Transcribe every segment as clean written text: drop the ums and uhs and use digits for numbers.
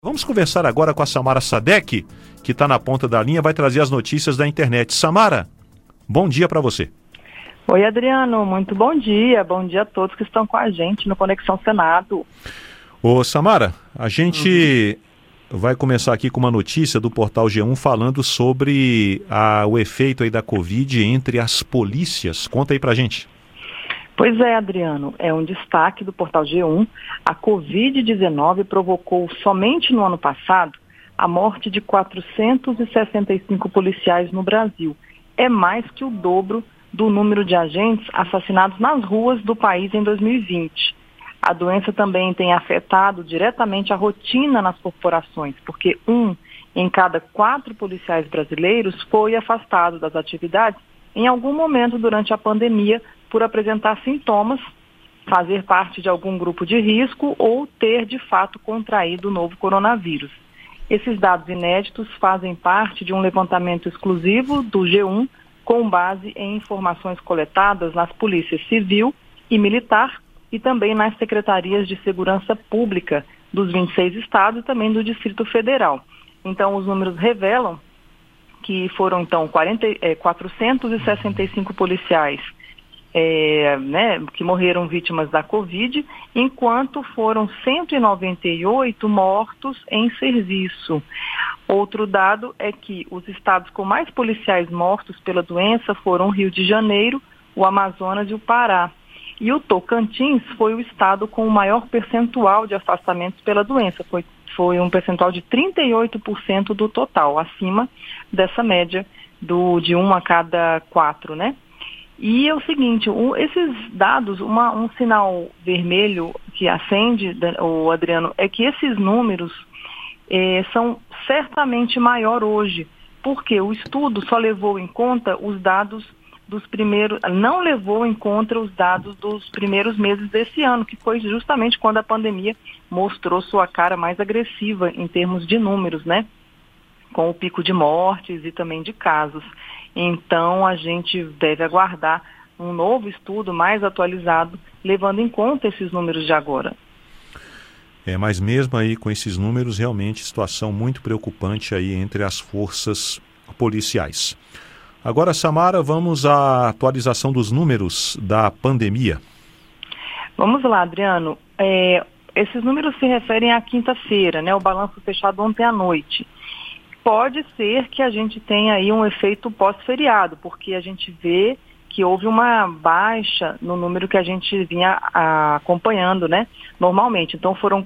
Vamos conversar agora com a Samara Sadek, que está na ponta da linha, vai trazer as notícias da internet. Samara, bom dia para você. Oi, Adriano, muito bom dia. Bom dia a todos que estão com a gente no Conexão Senado. Ô Samara, a gente vai começar aqui com uma notícia do portal G1 falando sobre o efeito aí da Covid entre as polícias. Conta aí pra gente. Pois é, Adriano, é um destaque do portal G1. A Covid-19 provocou somente no ano passado a morte de 465 policiais no Brasil. É mais que o dobro do número de agentes assassinados nas ruas do país em 2020. A doença também tem afetado diretamente a rotina nas corporações, porque 1 em cada 4 policiais brasileiros foi afastado das atividades em algum momento durante a pandemia por apresentar sintomas, fazer parte de algum grupo de risco ou ter de fato contraído o novo coronavírus. Esses dados inéditos fazem parte de um levantamento exclusivo do G1 com base em informações coletadas nas polícias civil e militar e também nas secretarias de segurança pública dos 26 estados e também do Distrito Federal. Então, os números revelam que foram, então, 465 policiais que morreram vítimas da Covid, enquanto foram 198 mortos em serviço. Outro dado é que os estados com mais policiais mortos pela doença foram o Rio de Janeiro, o Amazonas e o Pará. E o Tocantins foi o estado com o maior percentual de afastamentos pela doença. Foi um percentual de 38% do total, acima dessa média de 1 a cada 4, né? E é o seguinte, esses dados, um sinal vermelho que acende, Adriano, é que esses números são certamente maior hoje, porque o estudo só levou em conta os dados não levou em conta os dados dos primeiros meses desse ano, que foi justamente quando a pandemia mostrou sua cara mais agressiva em termos de números, né? Com o pico de mortes e também de casos. Então, a gente deve aguardar um novo estudo mais atualizado, levando em conta esses números de agora. Mas mesmo aí com esses números, realmente situação muito preocupante aí entre as forças policiais. Agora, Samara, vamos à atualização dos números da pandemia. Vamos lá, Adriano. Esses números se referem à quinta-feira, né? O balanço fechado ontem à noite. Pode ser que a gente tenha aí um efeito pós-feriado, porque a gente vê que houve uma baixa no número que a gente vinha acompanhando, né? Normalmente. Então, foram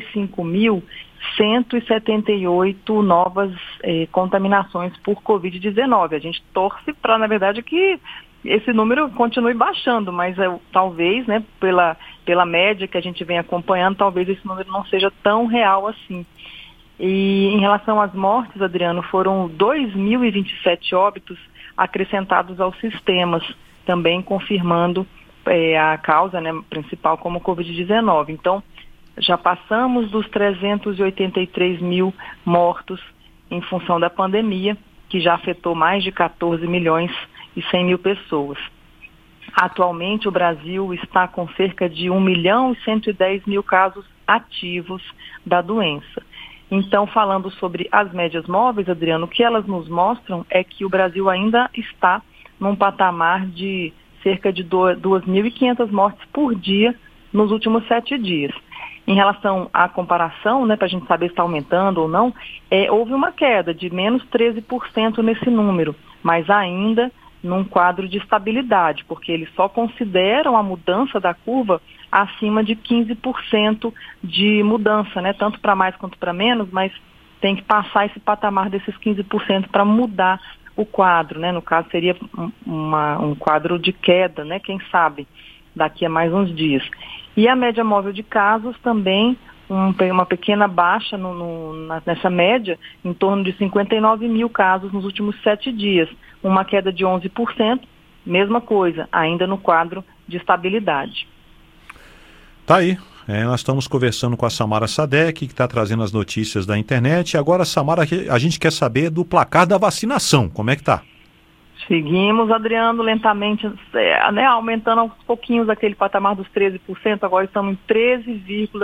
45.178 novas contaminações por Covid-19. A gente torce para, na verdade, que esse número continue baixando, mas talvez, né, pela média que a gente vem acompanhando, talvez esse número não seja tão real assim. E em relação às mortes, Adriano, foram 2.027 óbitos acrescentados aos sistemas, também confirmando a causa, né, principal como Covid-19. Então, já passamos dos 383 mil mortos em função da pandemia, que já afetou mais de 14 milhões e 100 mil pessoas. Atualmente, o Brasil está com cerca de 1.110.000 casos ativos da doença. Então, falando sobre as médias móveis, Adriano, o que elas nos mostram é que o Brasil ainda está num patamar de cerca de 2.500 mortes por dia nos últimos 7 dias. Em relação à comparação, né, para a gente saber se está aumentando ou não, houve uma queda de menos 13% nesse número, mas ainda num quadro de estabilidade, porque eles só consideram a mudança da curva acima de 15% de mudança, né? Tanto para mais quanto para menos, mas tem que passar esse patamar desses 15% para mudar o quadro, né? No caso, seria um quadro de queda, né? Quem sabe, daqui a mais uns dias. E a média móvel de casos também, uma pequena baixa nessa média, em torno de 59 mil casos nos últimos 7 dias. Uma queda de 11%, mesma coisa, ainda no quadro de estabilidade. Tá aí, nós estamos conversando com a Samara Sadek, que está trazendo as notícias da internet. Agora, Samara, a gente quer saber do placar da vacinação, como é que está? Seguimos, Adriano, lentamente, aumentando aos pouquinhos aquele patamar dos 13%, agora estamos em 13,5%.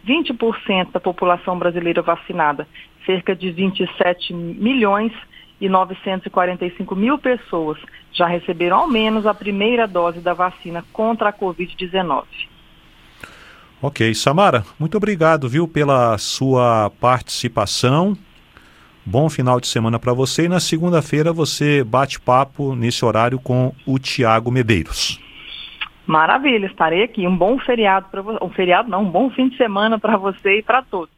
20% da população brasileira vacinada, cerca de 27.945.000 pessoas já receberam ao menos a primeira dose da vacina contra a Covid-19. Ok, Samara, muito obrigado, viu, pela sua participação. Bom final de semana para você e na segunda-feira você bate papo nesse horário com o Tiago Medeiros. Maravilha, estarei aqui. Um bom feriado para você. Um bom fim de semana para você e para todos.